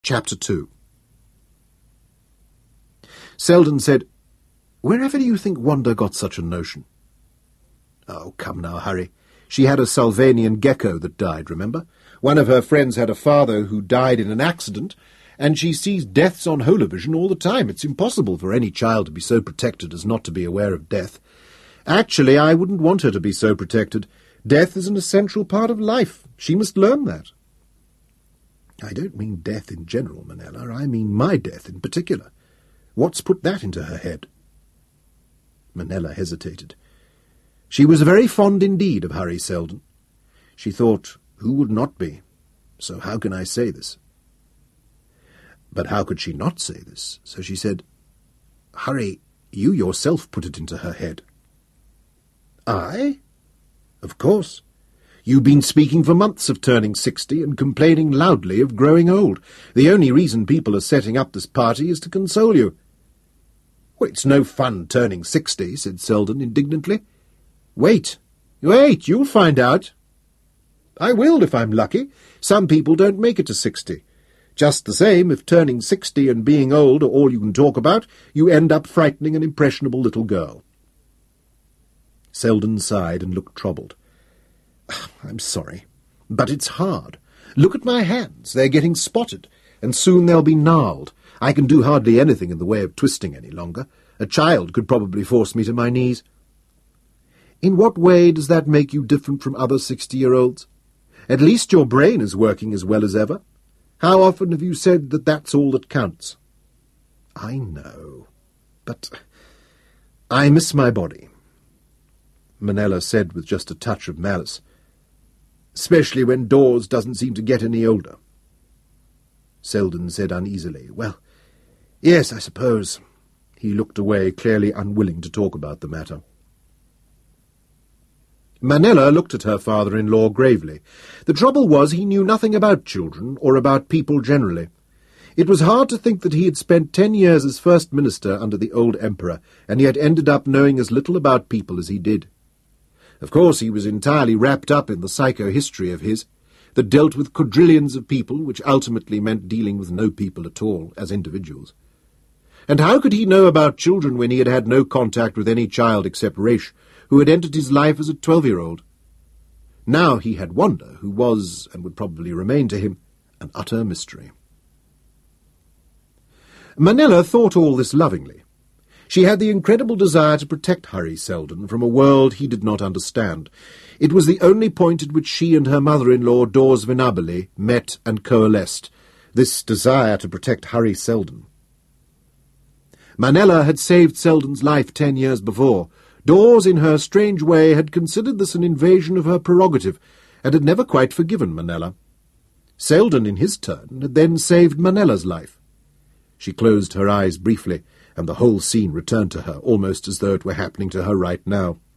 Chapter 2. Selden said, "Wherever do you think Wanda got such a notion?" "Oh, come now, Harry. She had a Salvanian gecko that died, remember? One of her friends had a father who died in an accident, and she sees deaths on holovision all the time. It's impossible for any child to be so protected as not to be aware of death. Actually, I wouldn't want her to be so protected. Death is an essential part of life. She must learn that." "I don't mean death in general, Manella. I mean my death in particular. What's put that into her head?" Manella hesitated. She was very fond indeed of Harry Selden. She thought, who would not be? So how can I say this? But how could she not say this? So she said, "Harry, you yourself put it into her head." "I?" "Of course. You've been speaking for months of turning 60 and complaining loudly of growing old. The only reason people are setting up this party is to console you." "Well, it's no fun turning 60, said Selden indignantly. Wait, you'll find out." "I will if I'm lucky. Some people don't make it to 60. Just the same, if turning 60 and being old are all you can talk about, you end up frightening an impressionable little girl." Selden sighed and looked troubled. "I'm sorry, but it's hard. Look at my hands. They're getting spotted, and soon they'll be gnarled. I can do hardly anything in the way of twisting any longer. A child could probably force me to my knees." "In what way does that make you different from other 60-year-olds? At least your brain is working as well as ever. How often have you said that that's all that counts?" "I know, but I miss my body," Manella said with just a touch of malice. "Especially when Dawes doesn't seem to get any older." Selden said uneasily, "Well, yes, I suppose." He looked away, clearly unwilling to talk about the matter. Manella looked at her father-in-law gravely. The trouble was he knew nothing about children or about people generally. It was hard to think that he had spent 10 years as First Minister under the old Emperor, and yet ended up knowing as little about people as he did. Of course, he was entirely wrapped up in the psychohistory of his, that dealt with quadrillions of people, which ultimately meant dealing with no people at all, as individuals. And how could he know about children when he had had no contact with any child except Raish, who had entered his life as a 12-year-old? Now he had Wanda, who was, and would probably remain to him, an utter mystery. Manella thought all this lovingly. She had the incredible desire to protect Harry Selden from a world he did not understand. It was the only point at which she and her mother-in-law, Dawes Venabile, met and coalesced, this desire to protect Harry Selden. Manella had saved Selden's life 10 years before. Dawes, in her strange way, had considered this an invasion of her prerogative, and had never quite forgiven Manella. Selden, in his turn, had then saved Manella's life. She closed her eyes briefly, and the whole scene returned to her, almost as though it were happening to her right now.